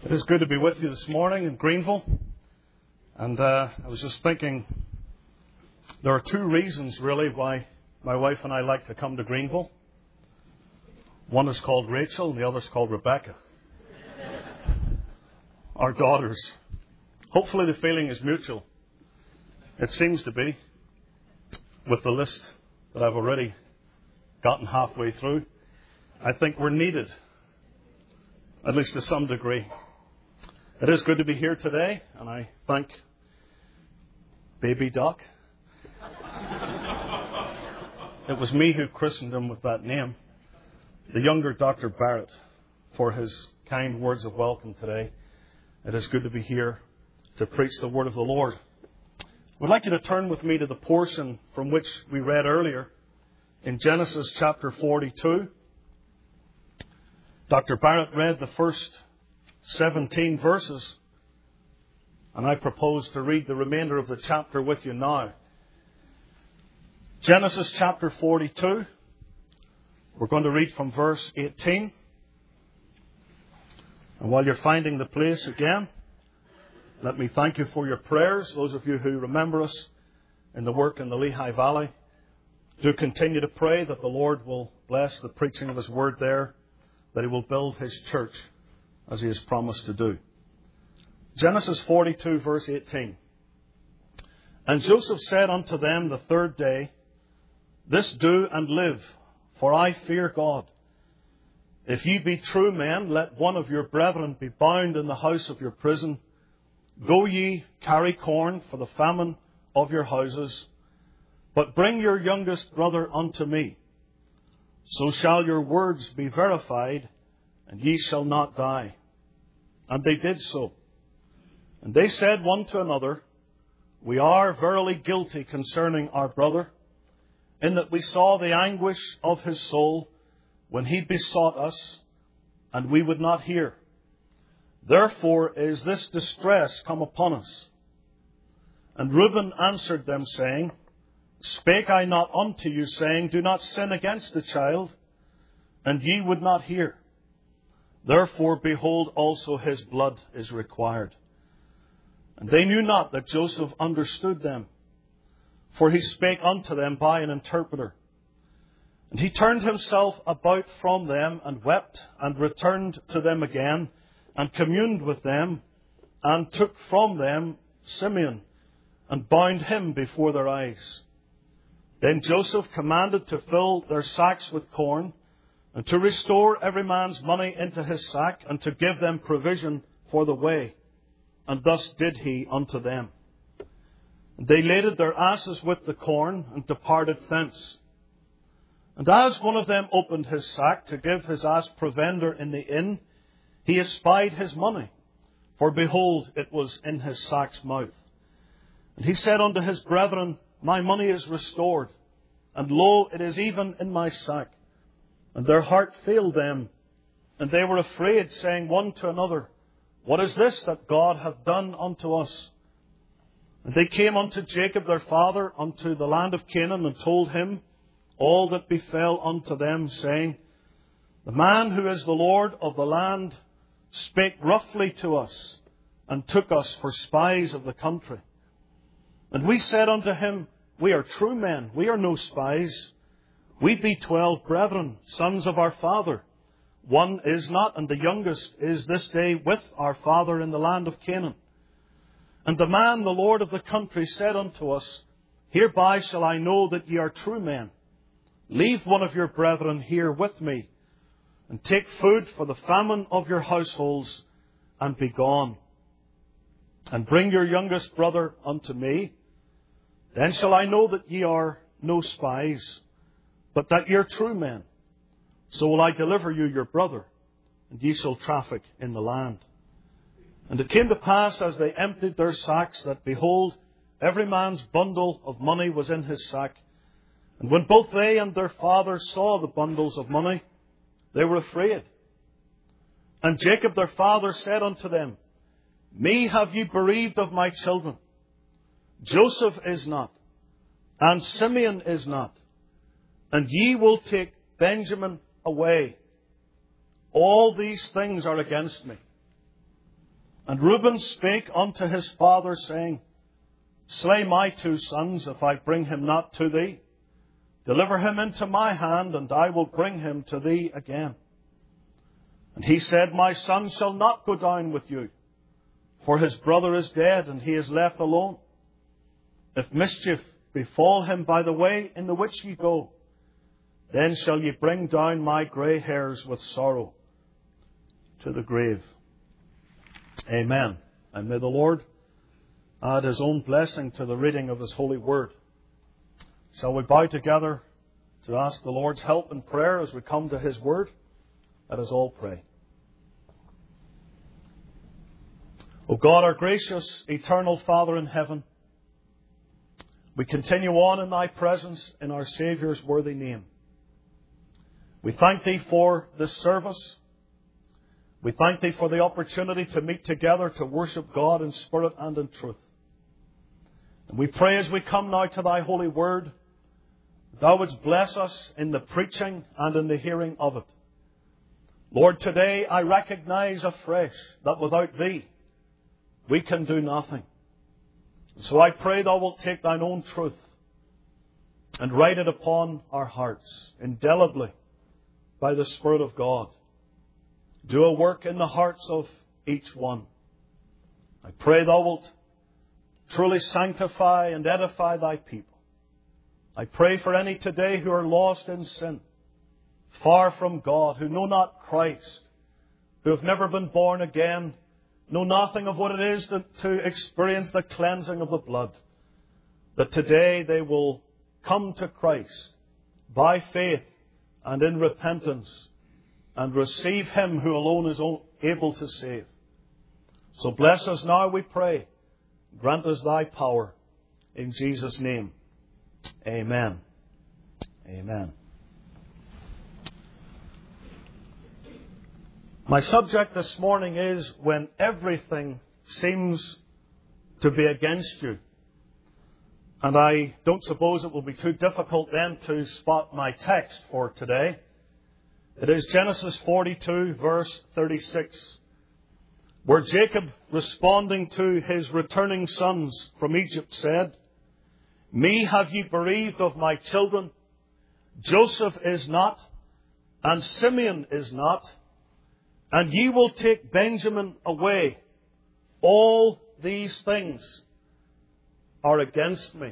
It is good to be with you this morning in Greenville. And I was just thinking, there are two reasons really why my wife and I like to come to Greenville. One is called Rachel and the other is called Rebecca. Our daughters. Hopefully the feeling is mutual. It seems to be, with the list that I've already gotten halfway through. I think we're needed, at least to some degree. It is good to be here today, and I thank Baby Doc. It was me who christened him with that name, the younger Dr. Barrett, for his kind words of welcome today. It is good to be here to preach the word of the Lord. I would like you to turn with me to the portion from which we read earlier in Genesis chapter 42. Dr. Barrett read the first 17 verses, and I propose to read the remainder of the chapter with you now. Genesis chapter 42. We're going to read from verse 18. And while you're finding the place again, let me thank you for your prayers. Those of you who remember us in the work in the Lehigh Valley, do continue to pray that the Lord will bless the preaching of His word there, that He will build His church as He has promised to do. Genesis 42 verse 18. And Joseph said unto them the third day, This do and live, for I fear God. If ye be true men, let one of your brethren be bound in the house of your prison. Go ye, carry corn for the famine of your houses, but bring your youngest brother unto me. So shall your words be verified, and ye shall not die. And they did so. And they said one to another, We are verily guilty concerning our brother, in that we saw the anguish of his soul when he besought us, and we would not hear. Therefore is this distress come upon us. And Reuben answered them, saying, Spake I not unto you, saying, Do not sin against the child? And ye would not hear. Therefore, behold, also his blood is required. And they knew not that Joseph understood them, for he spake unto them by an interpreter. And he turned himself about from them, and wept, and returned to them again, and communed with them, and took from them Simeon, and bound him before their eyes. Then Joseph commanded to fill their sacks with corn, and to restore every man's money into his sack, and to give them provision for the way. And thus did he unto them. And they laded their asses with the corn, and departed thence. And as one of them opened his sack to give his ass provender in the inn, he espied his money, for behold, it was in his sack's mouth. And he said unto his brethren, My money is restored, and lo, it is even in my sack. And their heart failed them, and they were afraid, saying one to another, What is this that God hath done unto us? And they came unto Jacob their father, unto the land of Canaan, and told him all that befell unto them, saying, The man who is the Lord of the land spake roughly to us, and took us for spies of the country. And we said unto him, We are true men, we are no spies. We be 12 brethren, sons of our father. One is not, and the youngest is this day with our father in the land of Canaan. And the man, the Lord of the country, said unto us, Hereby shall I know that ye are true men. Leave one of your brethren here with me, and take food for the famine of your households, and be gone. And bring your youngest brother unto me. Then shall I know that ye are no spies, but that ye are true men. So will I deliver you your brother, and ye shall traffic in the land. And it came to pass, as they emptied their sacks, that behold, every man's bundle of money was in his sack. And when both they and their father saw the bundles of money, they were afraid. And Jacob their father said unto them, Me have ye bereaved of my children. Joseph is not, and Simeon is not, and ye will take Benjamin away. All these things are against me. And Reuben spake unto his father, saying, Slay my 2 sons, if I bring him not to thee. Deliver him into my hand, and I will bring him to thee again. And he said, My son shall not go down with you, for his brother is dead, and he is left alone. If mischief befall him by the way in the which ye go, then shall ye bring down my grey hairs with sorrow to the grave. Amen. And may the Lord add His own blessing to the reading of His holy word. Shall we bow together to ask the Lord's help in prayer as we come to His word? Let us all pray. O God, our gracious, eternal Father in heaven, we continue on in Thy presence in our Saviour's worthy name. We thank Thee for this service. We thank Thee for the opportunity to meet together to worship God in spirit and in truth. And we pray as we come now to Thy holy word, Thou wouldst bless us in the preaching and in the hearing of it. Lord, today I recognize afresh that without Thee we can do nothing. So I pray Thou wilt take Thine own truth and write it upon our hearts indelibly by the Spirit of God. Do a work in the hearts of each one. I pray Thou wilt truly sanctify and edify Thy people. I pray for any today who are lost in sin, far from God, who know not Christ, who have never been born again, know nothing of what it is to experience the cleansing of the blood, that today they will come to Christ by faith and in repentance and receive Him who alone is able to save. So bless us now, we pray. Grant us Thy power. In Jesus' name. Amen. Amen. My subject this morning is when everything seems to be against you. And I don't suppose it will be too difficult then to spot my text for today. It is Genesis 42, verse 36, where Jacob, responding to his returning sons from Egypt, said, Me have ye bereaved of my children. Joseph is not, and Simeon is not, and ye will take Benjamin away. All these things are against me.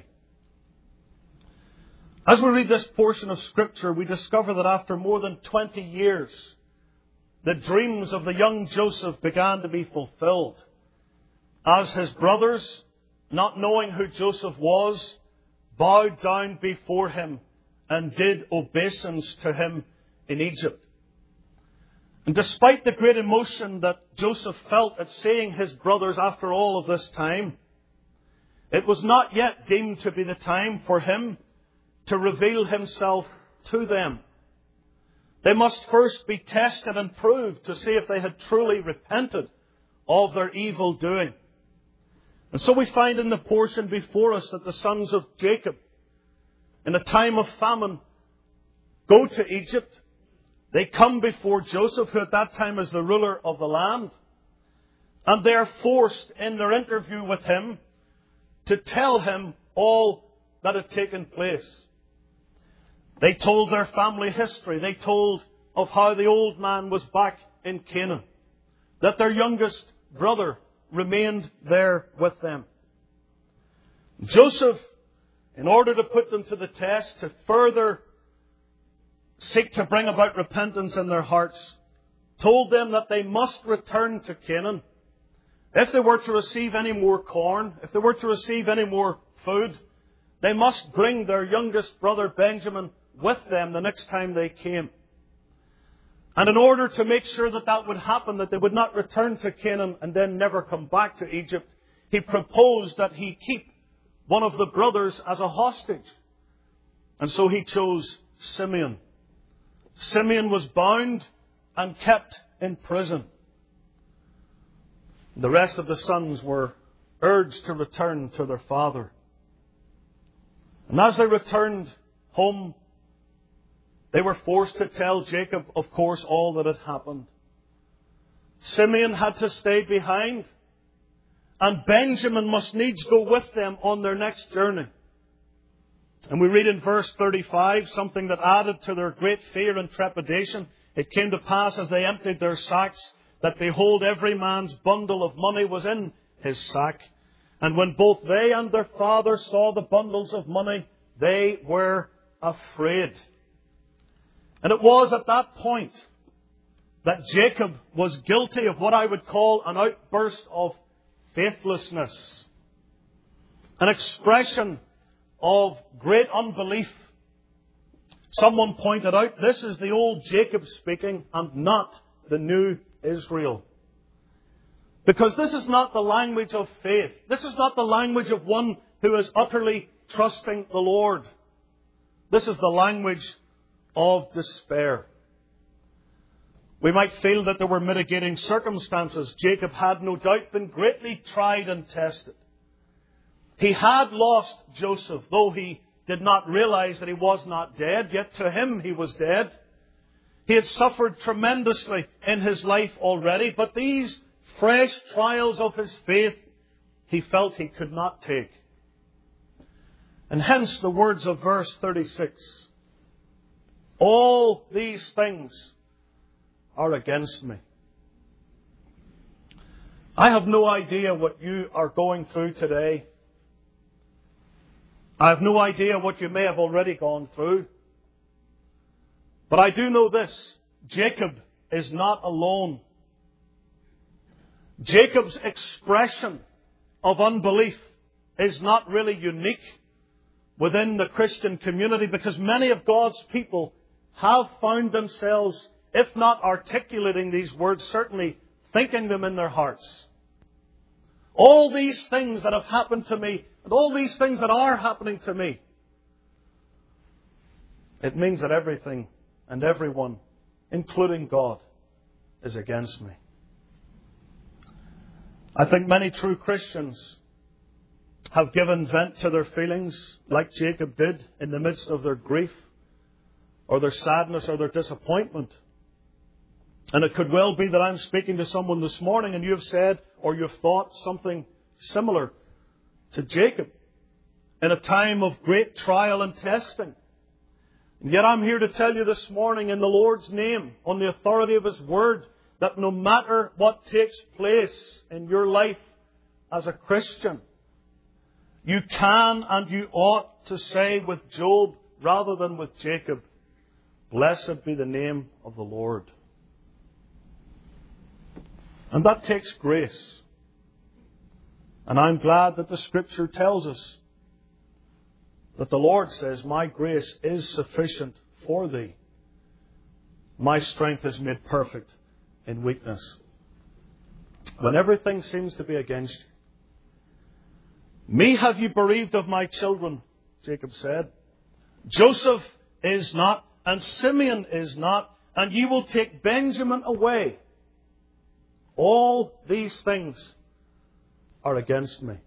As we read this portion of Scripture, we discover that after more than 20 years, the dreams of the young Joseph began to be fulfilled, as his brothers, not knowing who Joseph was, bowed down before him and did obeisance to him in Egypt. And despite the great emotion that Joseph felt at seeing his brothers after all of this time, it was not yet deemed to be the time for him to reveal himself to them. They must first be tested and proved to see if they had truly repented of their evil doing. And so we find in the portion before us that the sons of Jacob, in a time of famine, go to Egypt. They come before Joseph, who at that time is the ruler of the land. And they are forced in their interview with him to tell him all that had taken place. They told their family history. They told of how the old man was back in Canaan, that their youngest brother remained there with them. Joseph, in order to put them to the test, to further seek to bring about repentance in their hearts, told them that they must return to Canaan. If they were to receive any more corn, if they were to receive any more food, they must bring their youngest brother Benjamin with them the next time they came. And in order to make sure that that would happen, that they would not return to Canaan and then never come back to Egypt, he proposed that he keep one of the brothers as a hostage. And so he chose Simeon. Simeon was bound and kept in prison. The rest of the sons were urged to return to their father. And as they returned home, they were forced to tell Jacob, of course, all that had happened. Simeon had to stay behind and Benjamin must needs go with them on their next journey. And we read in verse 35 something that added to their great fear and trepidation. It came to pass as they emptied their sacks that behold, every man's bundle of money was in his sack. And when both they and their father saw the bundles of money, they were afraid. And it was at that point that Jacob was guilty of what I would call an outburst of faithlessness. An expression of great unbelief. Someone pointed out, this is the old Jacob speaking and not the new Israel. Because this is not the language of faith. This is not the language of one who is utterly trusting the Lord. This is the language of despair. We might feel that there were mitigating circumstances. Jacob had no doubt been greatly tried and tested. He had lost Joseph, though he did not realize that he was not dead, yet to him he was dead. He had suffered tremendously in his life already, but these fresh trials of his faith he felt he could not take. And hence the words of verse 36. All these things are against me. I have no idea what you are going through today. I have no idea what you may have already gone through. But I do know this. Jacob is not alone. Jacob's expression of unbelief is not really unique within the Christian community, because many of God's people have found themselves, if not articulating these words, certainly thinking them in their hearts. All these things that have happened to me, and all these things that are happening to me, it means that everything and everyone, including God, is against me. I think many true Christians have given vent to their feelings like Jacob did in the midst of their grief or their sadness or their disappointment. And it could well be that I'm speaking to someone this morning and you've said or you've thought something similar to Jacob in a time of great trial and testing. And yet I'm here to tell you this morning in the Lord's name, on the authority of His Word, that no matter what takes place in your life as a Christian, you can and you ought to say with Job rather than with Jacob, blessed be the name of the Lord. And that takes grace. And I'm glad that the Scripture tells us that the Lord says, my grace is sufficient for thee. My strength is made perfect in weakness. When everything seems to be against you. Me have you bereaved of my children, Jacob said. Joseph is not, and Simeon is not, and you will take Benjamin away. All these things are against me.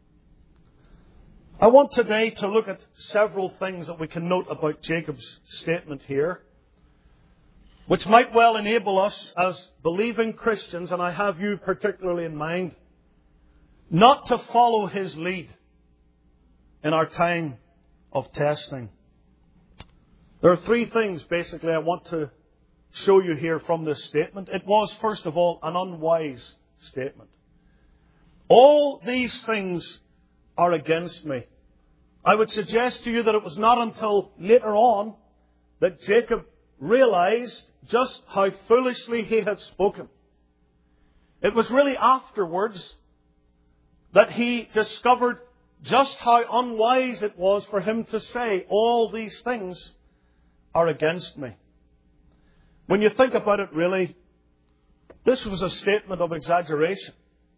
I want today to look at several things that we can note about Jacob's statement here, which might well enable us as believing Christians, and I have you particularly in mind, not to follow his lead in our time of testing. There are three things basically I want to show you here from this statement. It was, first of all, an unwise statement. All these things are against me. I would suggest to you that it was not until later on that Jacob realized just how foolishly he had spoken. It was really afterwards that he discovered just how unwise it was for him to say, all these things are against me. When you think about it, really, this was a statement of exaggeration.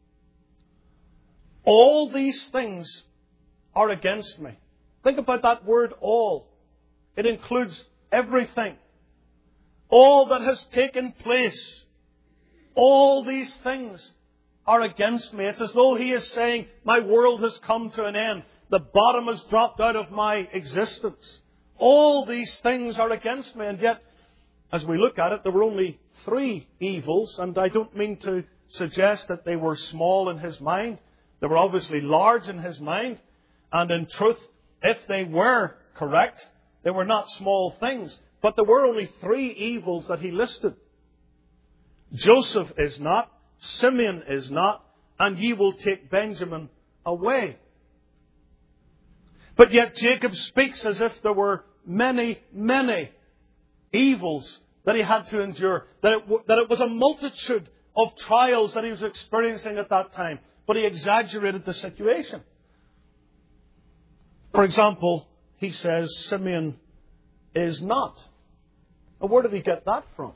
All these things are against me. Think about that word all. It includes everything. All that has taken place. All these things are against me. It's as though he is saying, my world has come to an end. The bottom has dropped out of my existence. All these things are against me. And yet, as we look at it, there were only three evils. And I don't mean to suggest that they were small in his mind. They were obviously large in his mind. And in truth, if they were correct, they were not small things. But there were only 3 evils that he listed. Joseph is not, Simeon is not, and ye will take Benjamin away. But yet Jacob speaks as if there were many, many evils that he had to endure. That it was a multitude of trials that he was experiencing at that time. But he exaggerated the situation. For example, he says Simeon is not. Now, where did he get that from?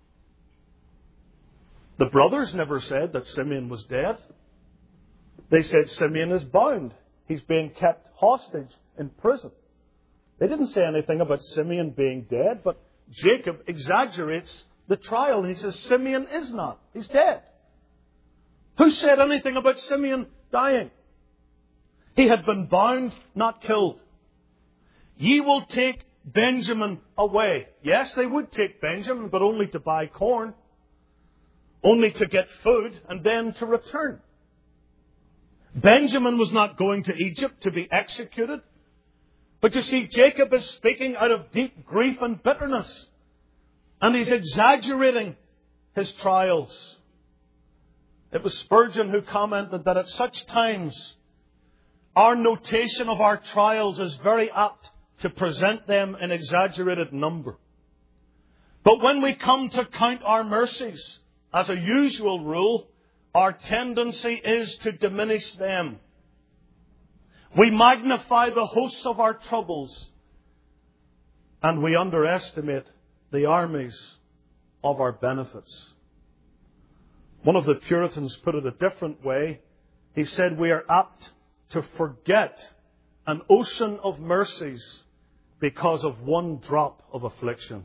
The brothers never said that Simeon was dead. They said Simeon is bound. He's being kept hostage in prison. They didn't say anything about Simeon being dead, but Jacob exaggerates the trial. He says Simeon is not. He's dead. Who said anything about Simeon dying? He had been bound, not killed. Ye will take Benjamin away. Yes, they would take Benjamin, but only to buy corn. Only to get food and then to return. Benjamin was not going to Egypt to be executed. But you see, Jacob is speaking out of deep grief and bitterness. And he's exaggerating his trials. It was Spurgeon who commented that at such times, our notation of our trials is very apt to present them in exaggerated number. But when we come to count our mercies, as a usual rule, our tendency is to diminish them. We magnify the hosts of our troubles, and we underestimate the armies of our benefits. One of the Puritans put it a different way. He said we are apt to forget an ocean of mercies because of one drop of affliction.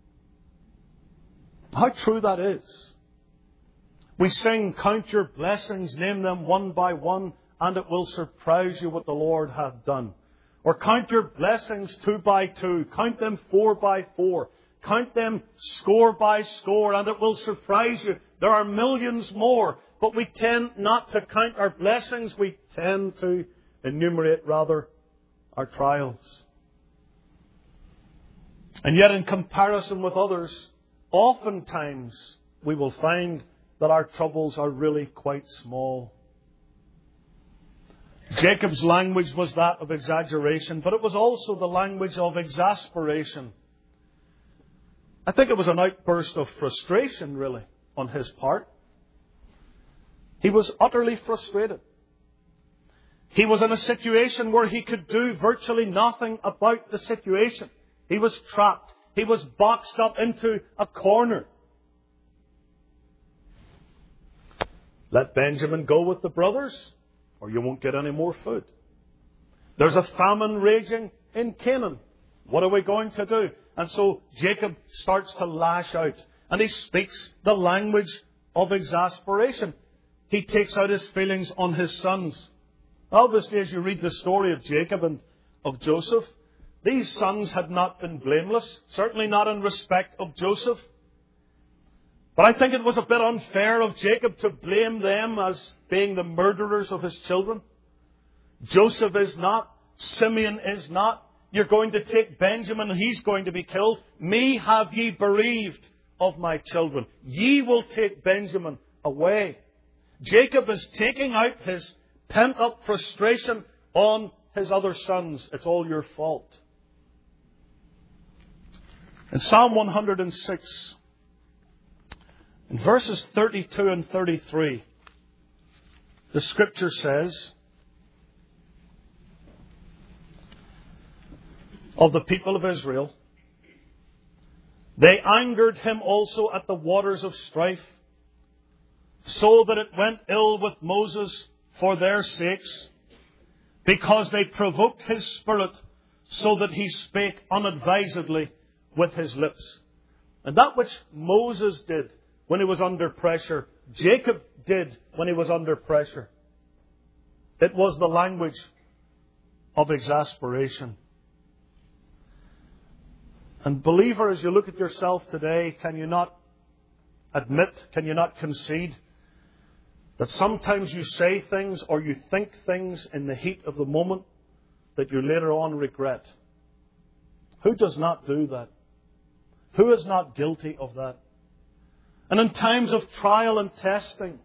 How true that is. We sing, count your blessings, name them one by one, and it will surprise you what the Lord hath done. Or count your blessings 2 by 2, count them 4 by 4, count them score by score, and it will surprise you. There are millions more, but we tend not to count our blessings, we tend to enumerate rather our trials. And yet in comparison with others, oftentimes we will find that our troubles are really quite small. Jacob's language was that of exaggeration, but it was also the language of exasperation. I think it was an outburst of frustration, really, on his part. He was utterly frustrated. He was in a situation where he could do virtually nothing about the situation. He was trapped. He was boxed up into a corner. Let Benjamin go with the brothers, or you won't get any more food. There's a famine raging in Canaan. What are we going to do? And so Jacob starts to lash out. And he speaks the language of exasperation. He takes out his feelings on his sons. Obviously, as you read the story of Jacob and of Joseph, these sons had not been blameless. Certainly not in respect of Joseph. But I think it was a bit unfair of Jacob to blame them as being the murderers of his children. Joseph is not. Simeon is not. You're going to take Benjamin and he's going to be killed. Me have ye bereaved of my children. Ye will take Benjamin away. Jacob is taking out his pent-up frustration on his other sons. It's all your fault. In Psalm 106... in verses 32 and 33, the Scripture says, of the people of Israel, they angered him also at the waters of strife, so that it went ill with Moses for their sakes, because they provoked his spirit, so that he spake unadvisedly with his lips. And that which Moses did when he was under pressure, Jacob did when he was under pressure. It was the language of exasperation. And believer, as you look at yourself today, can you not admit, can you not concede That sometimes you say things or you think things in the heat of the moment that you later on regret. Who does not do that? Who is not guilty of that? And in times of trial and testing,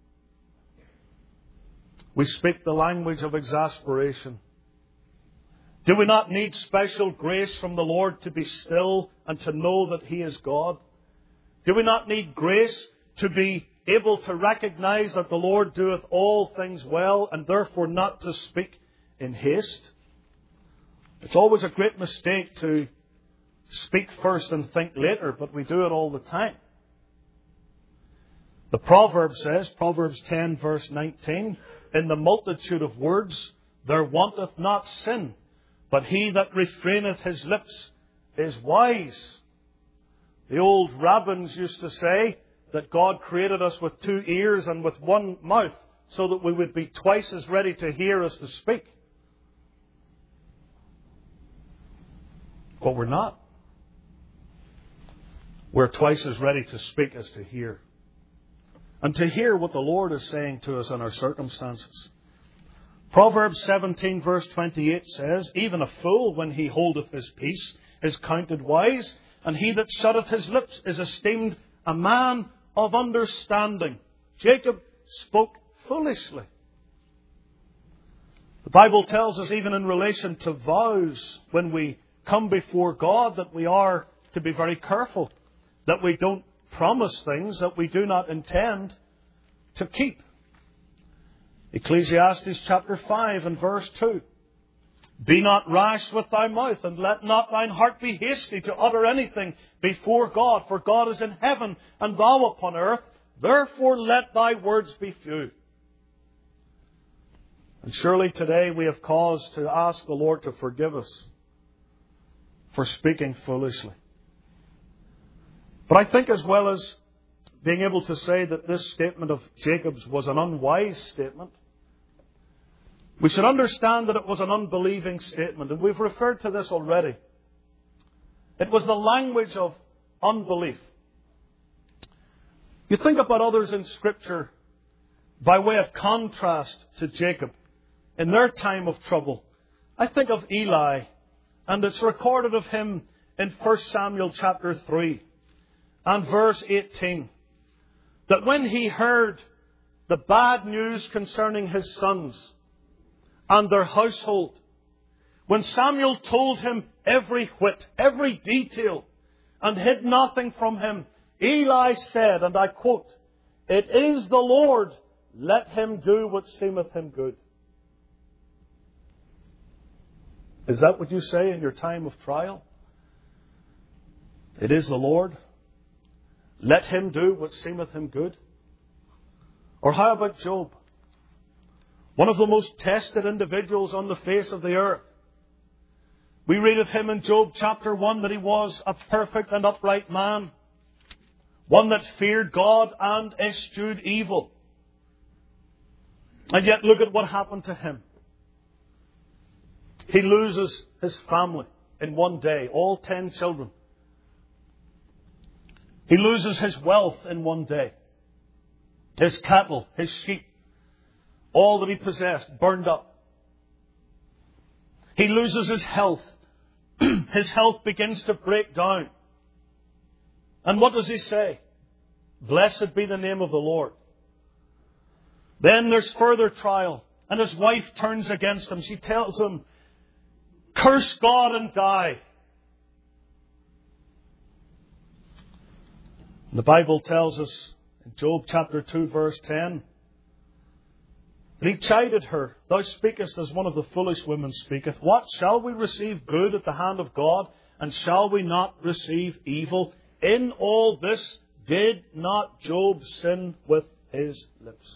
we speak the language of exasperation. Do we not need special grace from the Lord to be still and to know that He is God? Do we not need grace to be able to recognize that the Lord doeth all things well and therefore not to speak in haste? It's always a great mistake to speak first and think later, but we do it all the time. The proverb says, Proverbs 10 verse 19, in the multitude of words there wanteth not sin, but he that refraineth his lips is wise. The old rabbins used to say that God created us with two ears and with one mouth so that we would be twice as ready to hear as to speak. But we're not. We're twice as ready to speak as to hear. And to hear what the Lord is saying to us in our circumstances. Proverbs 17 verse 28 says, even a fool when he holdeth his peace is counted wise, and he that shutteth his lips is esteemed a man of understanding. Jacob spoke foolishly. The Bible tells us even in relation to vows, when we come before God, that we are to be very careful, that we don't promise things that we do not intend to keep. Ecclesiastes chapter 5 and verse 2. Be not rash with thy mouth, and let not thine heart be hasty to utter anything before God. For God is in heaven, and thou upon earth. Therefore let thy words be few. And surely today we have cause to ask the Lord to forgive us for speaking foolishly. But I think as well as being able to say that this statement of Jacob's was an unwise statement, we should understand that it was an unbelieving statement. And we've referred to this already. It was the language of unbelief. You think about others in Scripture by way of contrast to Jacob in their time of trouble. I think of Eli, and it's recorded of him in 1 Samuel chapter 3 and verse 18, that when he heard the bad news concerning his sons and their household, when Samuel told him every whit, every detail, and hid nothing from him, Eli said, and I quote, "It is the Lord, let him do what seemeth him good." Is that what you say in your time of trial? It is the Lord, let him do what seemeth him good? Or how about Job? One of the most tested individuals on the face of the earth. We read of him in Job chapter 1 that he was a perfect and upright man. One that feared God and eschewed evil. And yet look at what happened to him. He loses his family in one day, all 10 children. He loses his wealth in one day. His cattle, his sheep, all that he possessed burned up. He loses his health. His health begins to break down. And what does he say? Blessed be the name of the Lord. Then there's further trial. And his wife turns against him. She tells him, curse God and die. The Bible tells us in Job chapter 2 verse 10 that he chided her. Thou speakest as one of the foolish women speaketh. What? Shall we receive good at the hand of God, and shall we not receive evil? In all this did not Job sin with his lips?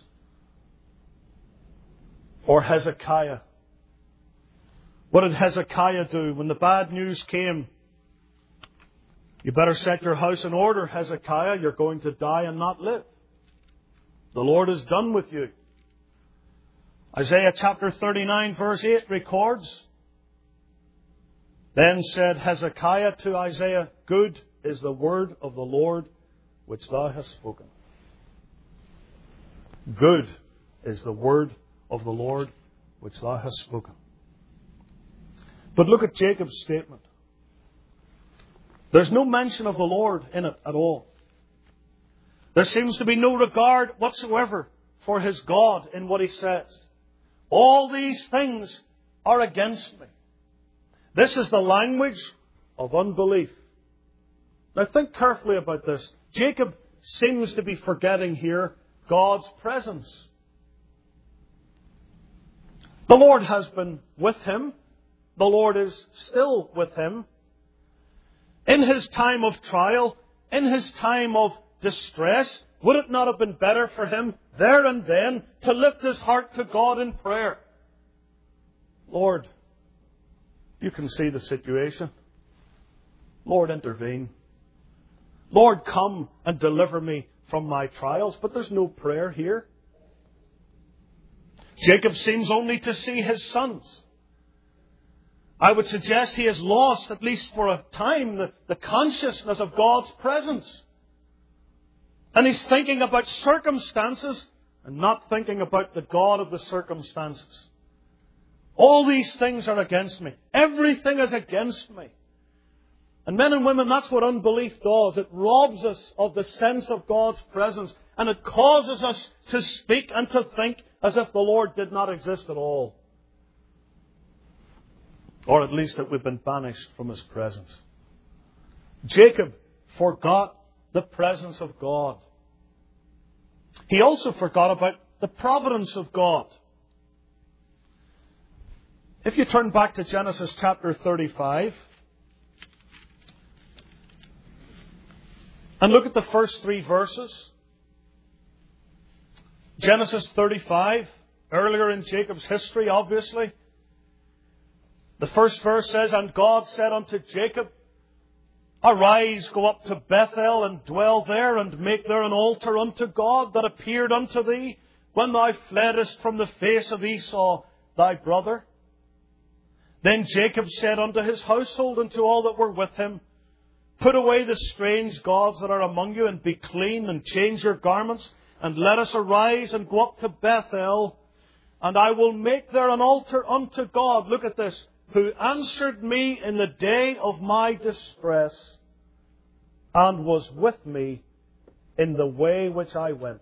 Or Hezekiah. What did Hezekiah do when the bad news came? You better set your house in order, Hezekiah. You're going to die and not live. The Lord is done with you. Isaiah chapter 39 verse 8 records, Then said Hezekiah to Isaiah, Good is the word of the Lord which thou hast spoken. Good is the word of the Lord which thou hast spoken. But look at Jacob's statement. There's no mention of the Lord in it at all. There seems to be no regard whatsoever for his God in what he says. All these things are against me. This is the language of unbelief. Now think carefully about this. Jacob seems to be forgetting here God's presence. The Lord has been with him. The Lord is still with him. In his time of trial, in his time of distress, would it not have been better for him there and then to lift his heart to God in prayer? Lord, you can see the situation. Lord, intervene. Lord, come and deliver me from my trials. But there's no prayer here. Jacob seems only to see his sons. I would suggest he has lost, at least for a time, the consciousness of God's presence. And he's thinking about circumstances and not thinking about the God of the circumstances. All these things are against me. Everything is against me. And men and women, that's what unbelief does. It robs us of the sense of God's presence. And it causes us to speak and to think as if the Lord did not exist at all. Or at least that we've been banished from his presence. Jacob forgot the presence of God. He also forgot about the providence of God. If you turn back to Genesis chapter 35 and look at the first 3 verses. Genesis 35, earlier in Jacob's history, obviously. The first verse says, And God said unto Jacob, Arise, go up to Bethel, and dwell there, and make there an altar unto God that appeared unto thee when thou fleddest from the face of Esau thy brother. Then Jacob said unto his household and to all that were with him, Put away the strange gods that are among you, and be clean, and change your garments, and let us arise and go up to Bethel, and I will make there an altar unto God. Look at this. Who answered me in the day of my distress, and was with me in the way which I went.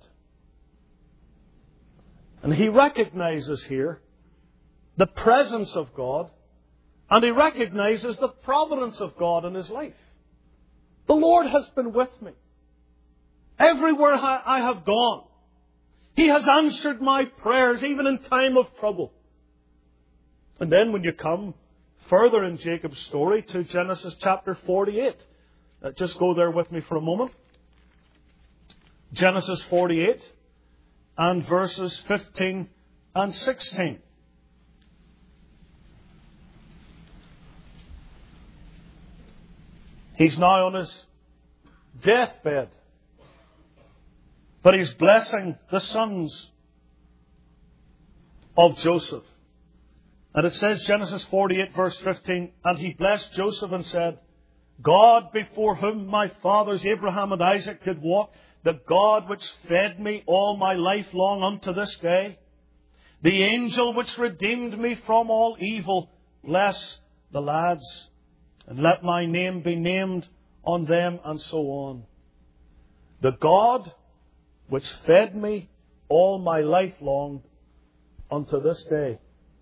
And he recognizes here the presence of God, and he recognizes the providence of God in his life. The Lord has been with me. Everywhere I have gone, he has answered my prayers, even in time of trouble. And then when you come further in Jacob's story to Genesis chapter 48, just go there with me for a moment. Genesis 48 and verses 15 and 16. He's now on his deathbed, but he's blessing the sons of Joseph. And it says, Genesis 48 verse 15, And he blessed Joseph and said, God before whom my fathers Abraham and Isaac did walk, the God which fed me all my life long unto this day, the angel which redeemed me from all evil, bless the lads, and let my name be named on them, and so on. The God which fed me all my life long unto this day.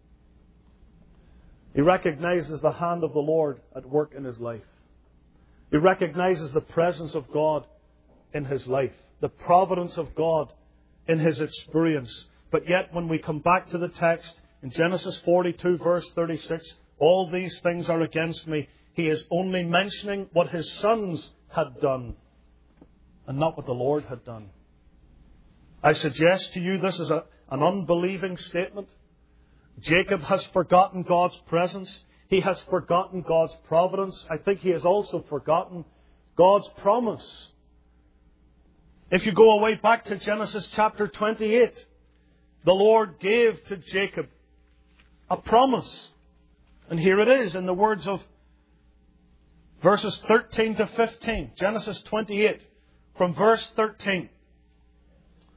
He recognizes the hand of the Lord at work in his life. He recognizes the presence of God in his life, the providence of God in his experience. But yet when we come back to the text in Genesis 42 verse 36, all these things are against me. He is only mentioning what his sons had done and not what the Lord had done. I suggest to you this is an unbelieving statement. Jacob has forgotten God's presence. He has forgotten God's providence. I think he has also forgotten God's promise. If you go away back to Genesis chapter 28, the Lord gave to Jacob a promise. And here it is in the words of verses 13 to 15. Genesis 28 from verse 13.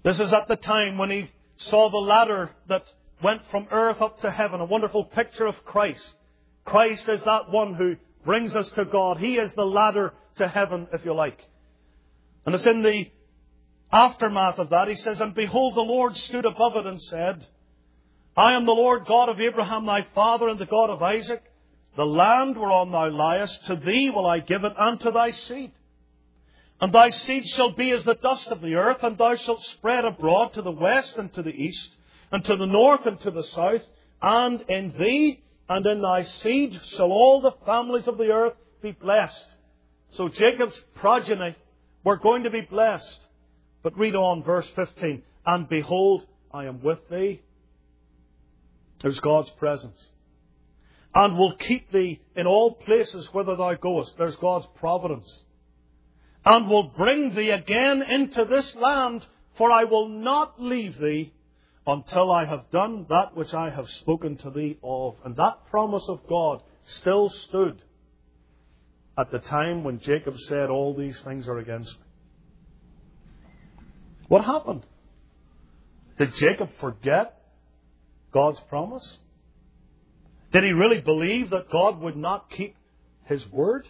This is at the time when he saw the ladder that went from earth up to heaven, a wonderful picture of Christ. Christ is that one who brings us to God. He is the ladder to heaven, if you like. And it's in the aftermath of that, he says, "And behold, the Lord stood above it and said, I am the Lord God of Abraham thy father and the God of Isaac. The land whereon thou liest, to thee will I give it, and to thy seed. And thy seed shall be as the dust of the earth, and thou shalt spread abroad to the west and to the east, and to the north and to the south. And in thee and in thy seed shall all the families of the earth be blessed." So Jacob's progeny were going to be blessed. But read on, verse 15. "And behold, I am with thee." There's God's presence. "And will keep thee in all places whither thou goest." There's God's providence. "And will bring thee again into this land, for I will not leave thee until I have done that which I have spoken to thee of." And that promise of God still stood at the time when Jacob said, "All these things are against me." What happened? Did Jacob forget God's promise? Did he really believe that God would not keep His word?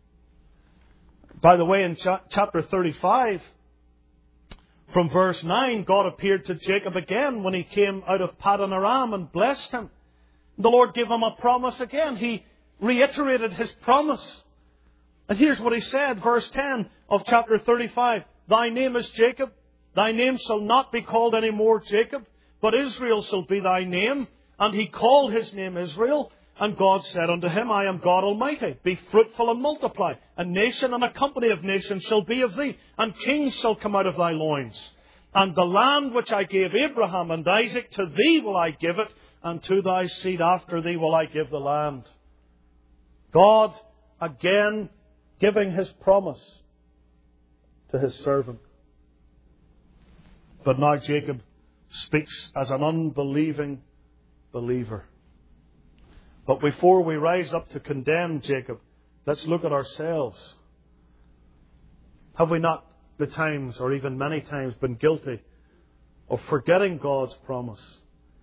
By the way, in chapter 35, from verse 9, God appeared to Jacob again when he came out of Paddan Aram and blessed him. The Lord gave him a promise again. He reiterated His promise. And here's what He said, verse 10 of chapter 35. "Thy name is Jacob. Thy name shall not be called any more Jacob, but Israel shall be thy name." And he called his name Israel. And God said unto him, "I am God Almighty. Be fruitful and multiply. A nation and a company of nations shall be of thee, and kings shall come out of thy loins. And the land which I gave Abraham and Isaac, to thee will I give it, and to thy seed after thee will I give the land." God again giving His promise to His servant. But now Jacob speaks as an unbelieving believer. But before we rise up to condemn Jacob, let's look at ourselves. Have we not at times, or even many times, been guilty of forgetting God's promise?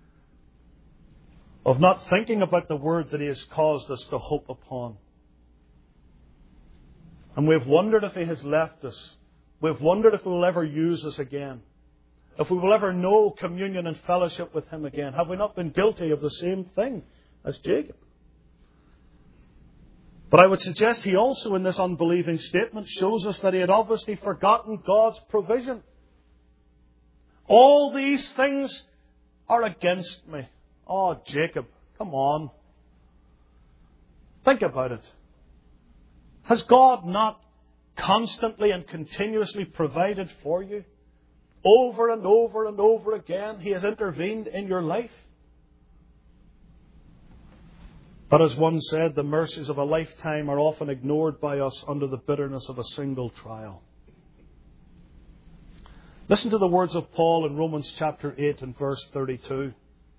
Of not thinking about the word that He has caused us to hope upon? And we've wondered if He has left us. We've wondered if He will ever use us again. If we will ever know communion and fellowship with Him again. Have we not been guilty of the same thing as Jacob? But I would suggest he also, in this unbelieving statement, shows us that he had obviously forgotten God's provision. "All these things are against me." Oh, Jacob, come on. Think about it. Has God not constantly and continuously provided for you? Over and over and over again, He has intervened in your life. But as one said, the mercies of a lifetime are often ignored by us under the bitterness of a single trial. Listen to the words of Paul in Romans chapter 8 and verse 32.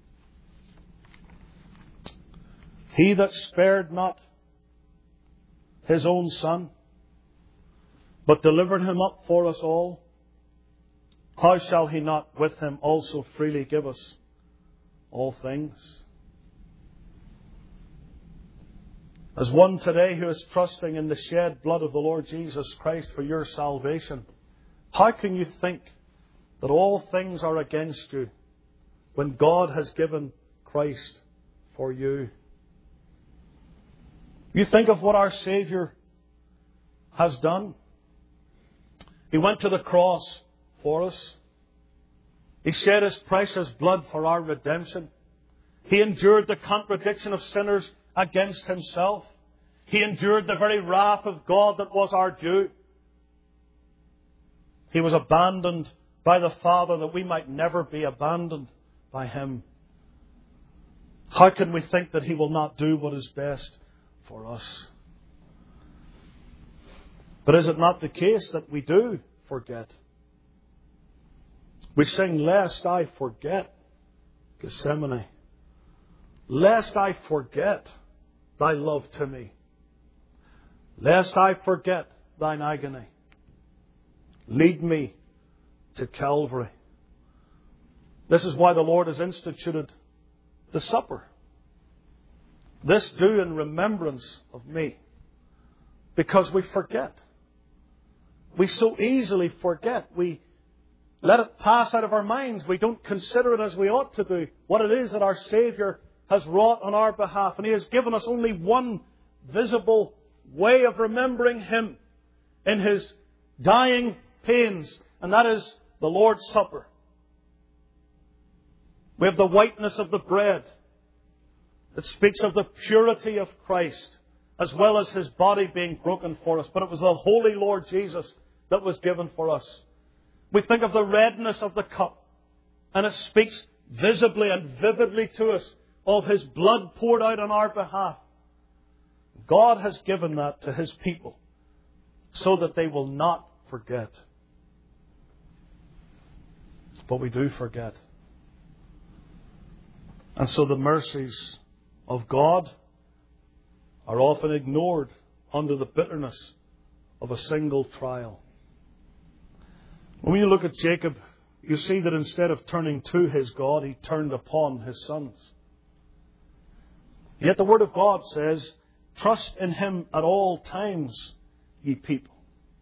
"He that spared not His own Son, but delivered Him up for us all, how shall He not with Him also freely give us all things?" As one today who is trusting in the shed blood of the Lord Jesus Christ for your salvation, how can you think that all things are against you when God has given Christ for you? You think of what our Saviour has done. He went to the cross for us. He shed His precious blood for our redemption. He endured the contradiction of sinners against Himself. He endured the very wrath of God that was our due. He was abandoned by the Father that we might never be abandoned by Him. How can we think that He will not do what is best for us? But is it not the case that we do forget? We sing, "Lest I forget Gethsemane. Lest I forget Thy love to me. Lest I forget Thine agony. Lead me to Calvary." This is why the Lord has instituted the supper. This do in remembrance of me. Because we forget. We so easily forget. We let it pass out of our minds. We don't consider it as we ought to do. What it is that our Saviour has wrought on our behalf. And He has given us only one visible way of remembering Him in His dying pains. And that is the Lord's Supper. We have the whiteness of the bread. It speaks of the purity of Christ, as well as His body being broken for us. But it was the Holy Lord Jesus that was given for us. We think of the redness of the cup, and it speaks visibly and vividly to us of His blood poured out on our behalf. God has given that to His people so that they will not forget. But we do forget. And so the mercies of God are often ignored under the bitterness of a single trial. When you look at Jacob, you see that instead of turning to his God, he turned upon his sons. Yet the Word of God says, trust in Him at all times, ye people.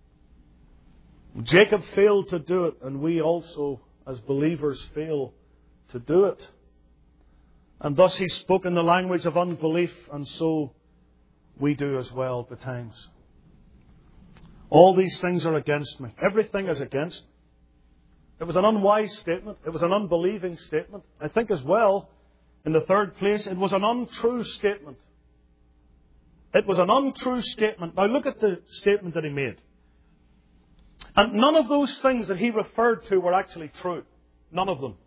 Jacob failed to do it, and we also, as believers, fail to do it. And thus he spoke in the language of unbelief, and so we do as well at times. All these things are against me. Everything is against me. It was an unwise statement. It was an unbelieving statement. I think as well, in the third place, it was an untrue statement. It was an untrue statement. Now look at the statement that he made. And none of those things that he referred to were actually true. None of them.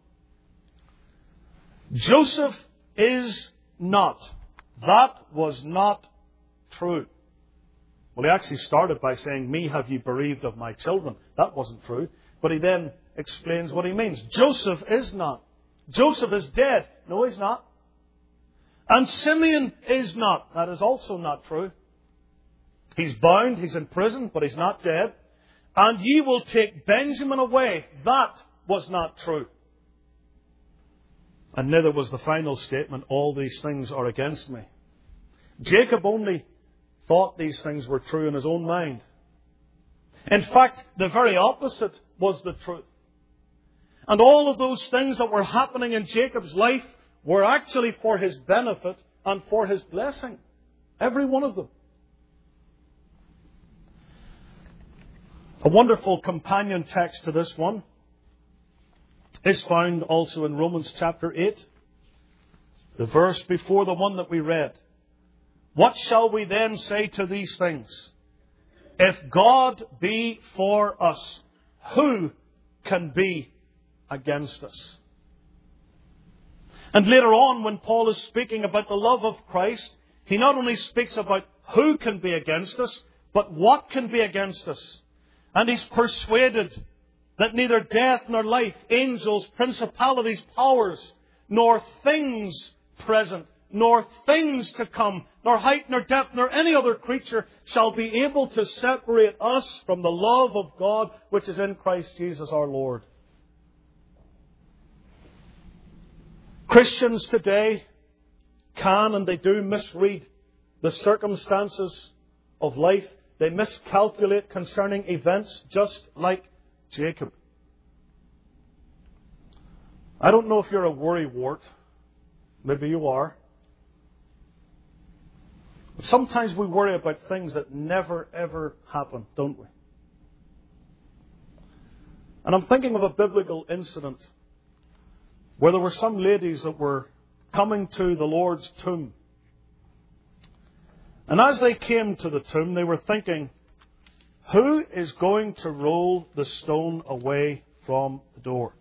Joseph is not. That was not true. Well, he actually started by saying, me have ye bereaved of my children. That wasn't true. But he then explains what he means. Joseph is not. Joseph is dead. No, he's not. And Simeon is not. That is also not true. He's bound, he's in prison, but he's not dead. And ye will take Benjamin away. That was not true. And neither was the final statement, all these things are against me. Jacob only thought these things were true in his own mind. In fact, the very opposite was the truth. And all of those things that were happening in Jacob's life were actually for his benefit and for his blessing. Every one of them. A wonderful companion text to this one is found also in Romans chapter 8, the verse before the one that we read. What shall we then say to these things? If God be for us, who can be against us? And later on, when Paul is speaking about the love of Christ, he not only speaks about who can be against us, but what can be against us. And he's persuaded that neither death nor life, angels, principalities, powers, nor things present, nor things to come, nor height, nor depth, nor any other creature shall be able to separate us from the love of God which is in Christ Jesus our Lord. Christians today can and they do misread the circumstances of life. They miscalculate concerning events just like Jacob. I don't know if you're a worrywart. Maybe you are. Sometimes we worry about things that never ever happen, don't we? And I'm thinking of a biblical incident where there were some ladies that were coming to the Lord's tomb. And as they came to the tomb, they were thinking, who is going to roll the stone away from the door?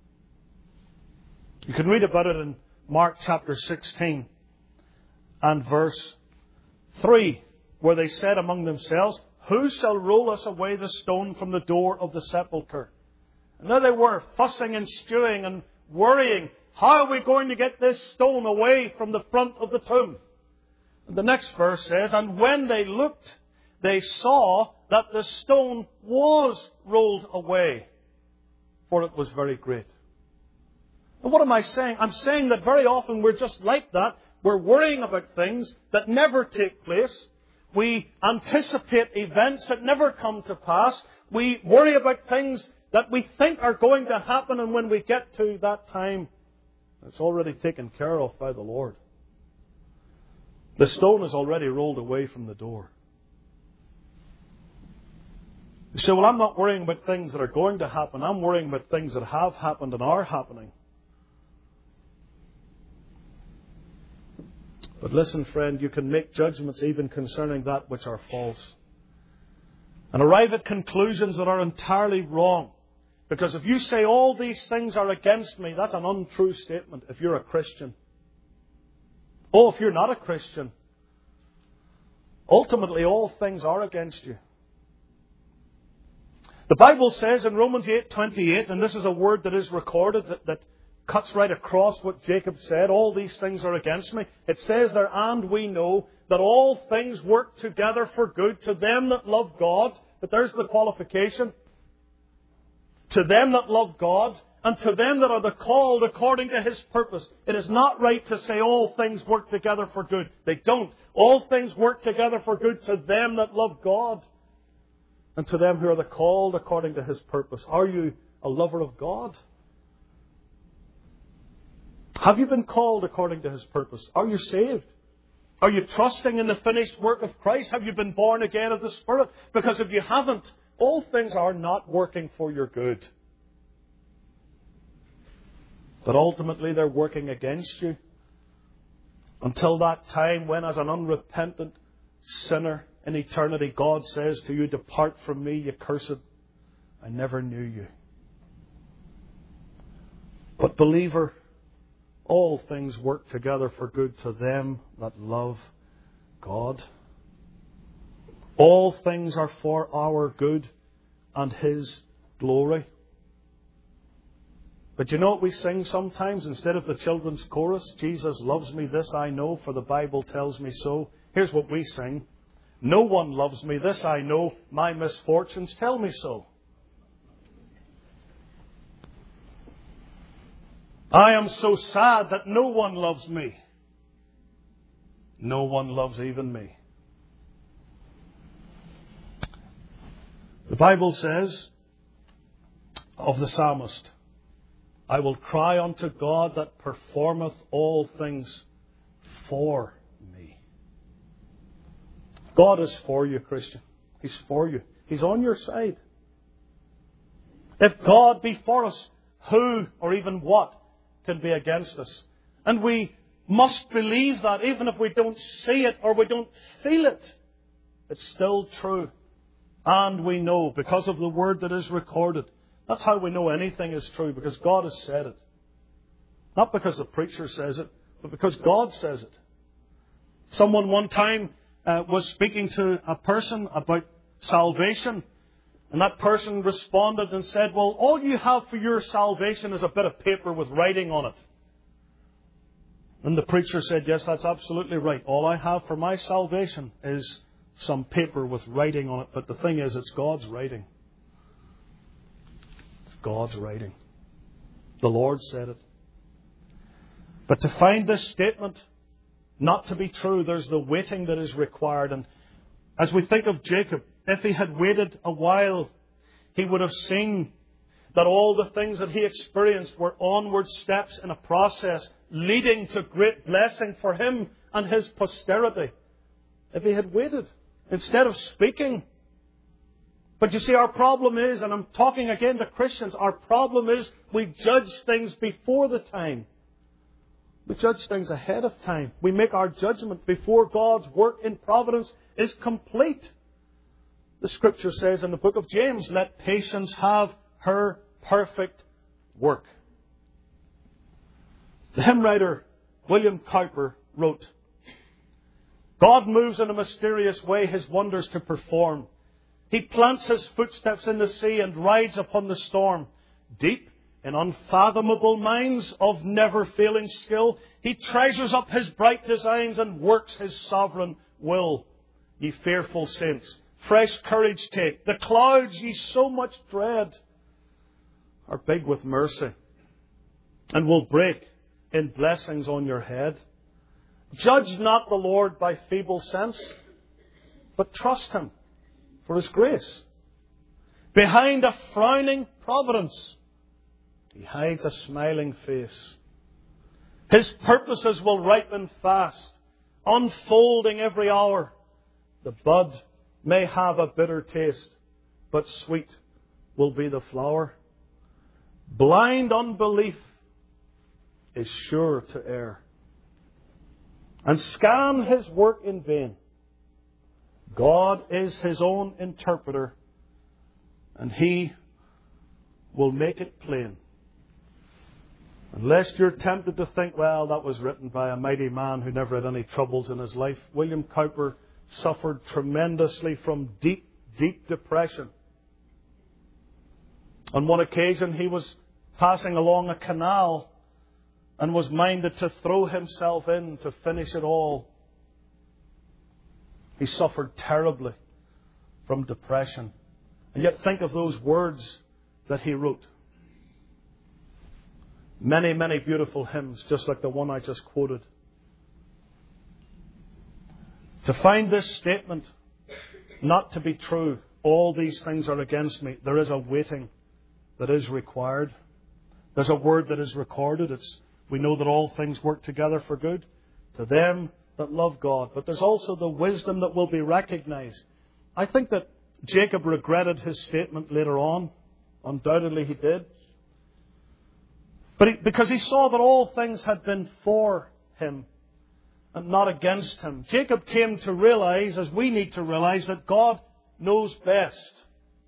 You can read about it in Mark chapter 16 and verse 3, where they said among themselves, who shall roll us away the stone from the door of the sepulchre? And there they were, fussing and stewing and worrying. How are we going to get this stone away from the front of the tomb? And the next verse says, and when they looked, they saw that the stone was rolled away, for it was very great. And what am I saying? I'm saying that very often we're just like that. We're worrying about things that never take place. We anticipate events that never come to pass. We worry about things that we think are going to happen, and when we get to that time, it's already taken care of by the Lord. The stone is already rolled away from the door. You say, well, I'm not worrying about things that are going to happen. I'm worrying about things that have happened and are happening. But listen, friend, you can make judgments even concerning that which are false, and arrive at conclusions that are entirely wrong. Because if you say all these things are against me, that's an untrue statement if you're a Christian. Oh, if you're not a Christian, ultimately all things are against you. The Bible says in Romans 8:28, and this is a word that is recorded that cuts right across what Jacob said, all these things are against me. It says there, and we know that all things work together for good to them that love God. But there's the qualification. To them that love God, and to them that are the called according to His purpose. It is not right to say all things work together for good. They don't. All things work together for good to them that love God, and to them who are the called according to His purpose. Are you a lover of God? Have you been called according to His purpose? Are you saved? Are you trusting in the finished work of Christ? Have you been born again of the Spirit? Because if you haven't, all things are not working for your good. But ultimately they're working against you. Until that time when, as an unrepentant sinner in eternity, God says to you, depart from me, you cursed. I never knew you. But believer, all things work together for good to them that love God. All things are for our good and His glory. But you know what we sing sometimes instead of the children's chorus? Jesus loves me, this I know, for the Bible tells me so. Here's what we sing. No one loves me, this I know, my misfortunes tell me so. I am so sad that no one loves me. No one loves even me. The Bible says of the psalmist, I will cry unto God that performeth all things for me. God is for you, Christian. He's for you. He's on your side. If God be for us, who or even what can be against us? And we must believe that even if we don't see it or we don't feel it, it's still true. And we know because of the word that is recorded. That's how we know anything is true, because God has said it. Not because the preacher says it, but because God says it. Someone one time was speaking to a person about salvation, and that person responded and said, well, all you have for your salvation is a bit of paper with writing on it. And the preacher said, yes, that's absolutely right. All I have for my salvation is some paper with writing on it. But the thing is, it's God's writing. It's God's writing. The Lord said it. But to find this statement not to be true, there's the waiting that is required. And as we think of Jacob, if he had waited a while, he would have seen that all the things that he experienced were onward steps in a process leading to great blessing for him and his posterity. If he had waited instead of speaking. But you see, our problem is, and I'm talking again to Christians, our problem is we judge things before the time. We judge things ahead of time. We make our judgment before God's work in providence is complete. The Scripture says in the book of James, let patience have her perfect work. The hymn writer William Cowper wrote, God moves in a mysterious way His wonders to perform. He plants His footsteps in the sea and rides upon the storm. Deep in unfathomable minds of never-failing skill, He treasures up His bright designs and works His sovereign will. Ye fearful saints, fresh courage take. The clouds ye so much dread are big with mercy and will break in blessings on your head. Judge not the Lord by feeble sense, but trust Him for His grace. Behind a frowning providence, He hides a smiling face. His purposes will ripen fast, unfolding every hour. The bud may have a bitter taste, but sweet will be the flower. Blind unbelief is sure to err and scan His work in vain. God is His own interpreter, and He will make it plain. Unless you're tempted to think, well, that was written by a mighty man who never had any troubles in his life. William Cowper suffered tremendously from deep, deep depression. On one occasion, he was passing along a canal and was minded to throw himself in to finish it all. He suffered terribly from depression. And yet think of those words that he wrote. Many, many beautiful hymns, just like the one I just quoted. To find this statement not to be true, all these things are against me, there is a waiting that is required. There's a word that is recorded. We know that all things work together for good to them that love God. But there's also the wisdom that will be recognized. I think that Jacob regretted his statement later on. Undoubtedly he did. But because he saw that all things had been for him and not against him. Jacob came to realize, as we need to realize, that God knows best.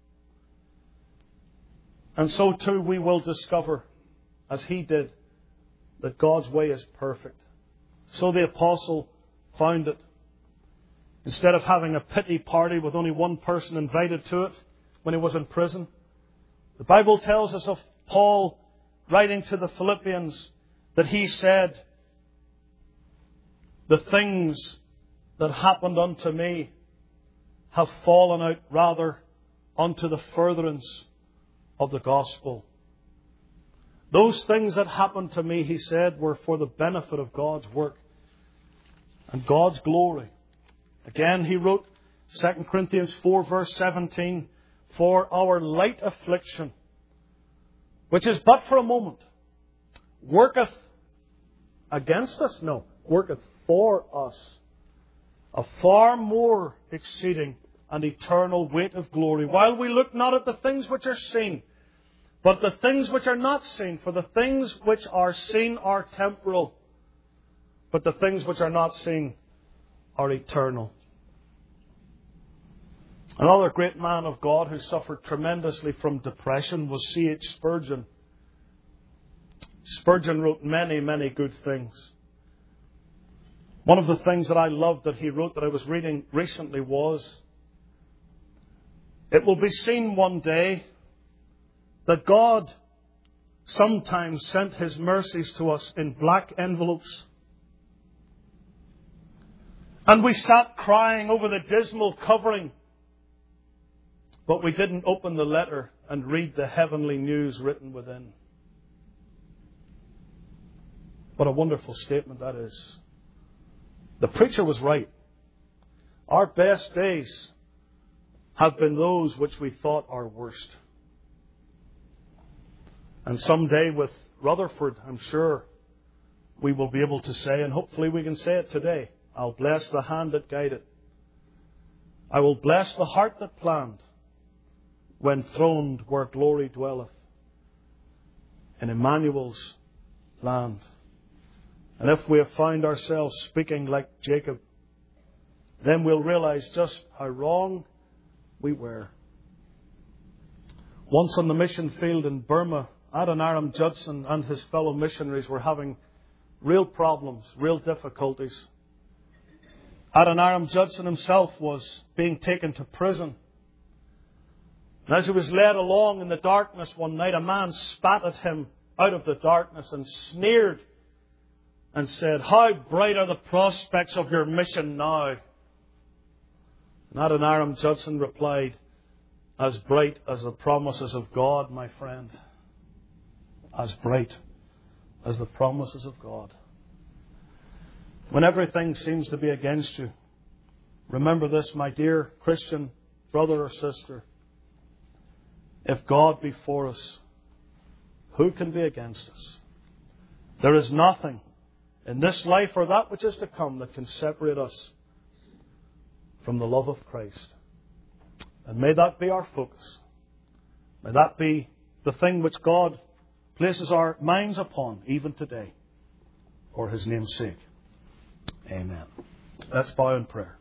And so too we will discover, as he did, that God's way is perfect. So the apostle found it. Instead of having a pity party with only one person invited to it when he was in prison, the Bible tells us of Paul writing to the Philippians that he said, the things that happened unto me have fallen out rather unto the furtherance of the gospel. Those things that happened to me, he said, were for the benefit of God's work and God's glory. Again, he wrote 2 Corinthians 4 verse 17, for our light affliction, which is but for a moment, worketh against us? No, worketh for us a far more exceeding and eternal weight of glory, while we look not at the things which are seen, but the things which are not seen. For the things which are seen are temporal, but the things which are not seen are eternal. Another great man of God who suffered tremendously from depression was C.H. Spurgeon. Spurgeon wrote many, many good things. One of the things that I loved that he wrote that I was reading recently was, it will be seen one day that God sometimes sent His mercies to us in black envelopes. And we sat crying over the dismal covering, but we didn't open the letter and read the heavenly news written within. What a wonderful statement that is. The preacher was right. Our best days have been those which we thought are worst. And someday with Rutherford, I'm sure we will be able to say, and hopefully we can say it today, I'll bless the hand that guided. I will bless the heart that planned, when throned where glory dwelleth, in Emmanuel's land. And if we have found ourselves speaking like Jacob, then we'll realize just how wrong we were. Once on the mission field in Burma, Adoniram Judson and his fellow missionaries were having real problems, real difficulties. Adoniram Judson himself was being taken to prison. And as he was led along in the darkness one night, a man spat at him out of the darkness and sneered and said, how bright are the prospects of your mission now? And Adoniram Judson replied, as bright as the promises of God, my friend. As bright as the promises of God. When everything seems to be against you, remember this, my dear Christian brother or sister. If God be for us, who can be against us? There is nothing in this life or that which is to come that can separate us from the love of Christ. And may that be our focus. May that be the thing which God places our minds upon even today, for His name's sake. Amen. Let's bow in prayer.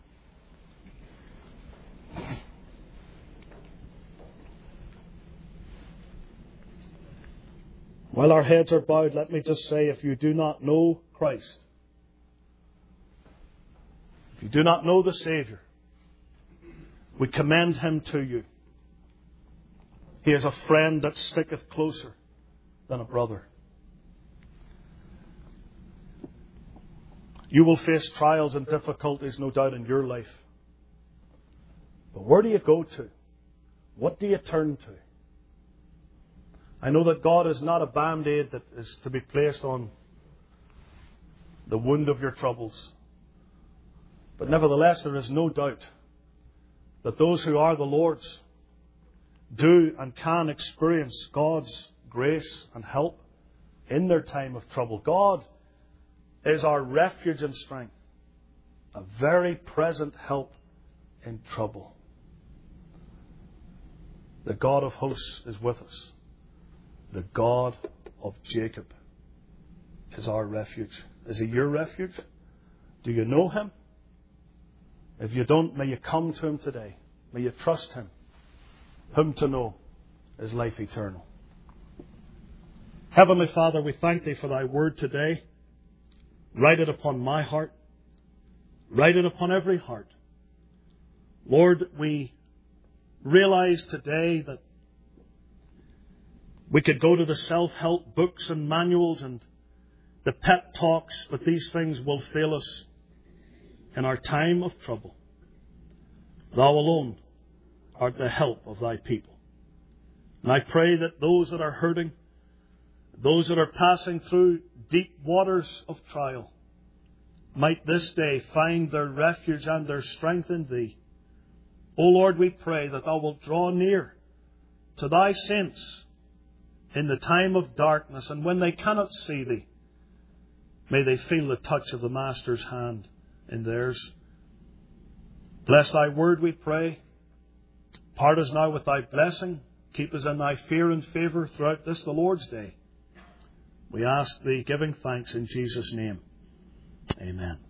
While our heads are bowed, let me just say, if you do not know Christ, if you do not know the Saviour, we commend Him to you. He is a friend that sticketh closer than a brother. You will face trials and difficulties, no doubt, in your life. But where do you go to? What do you turn to? I know that God is not a band-aid that is to be placed on the wound of your troubles. But nevertheless, there is no doubt that those who are the Lord's do and can experience God's grace and help in their time of trouble. God is our refuge and strength, a very present help in trouble. The God of hosts is with us. The God of Jacob is our refuge. Is He your refuge? Do you know Him? If you don't, may you come to Him today. May you trust Him. Whom to know is life eternal. Heavenly Father, we thank Thee for Thy word today. Write it upon my heart. Write it upon every heart. Lord, we realize today that we could go to the self-help books and manuals and the pep talks, but these things will fail us in our time of trouble. Thou alone art the help of Thy people. And I pray that those that are hurting, those that are passing through deep waters of trial, might this day find their refuge and their strength in Thee. O Lord, we pray that Thou wilt draw near to Thy saints in the time of darkness, and when they cannot see Thee, may they feel the touch of the Master's hand in theirs. Bless Thy word, we pray. Part us now with Thy blessing. Keep us in Thy fear and favour throughout this, the Lord's day. We ask Thee, giving thanks in Jesus' name. Amen.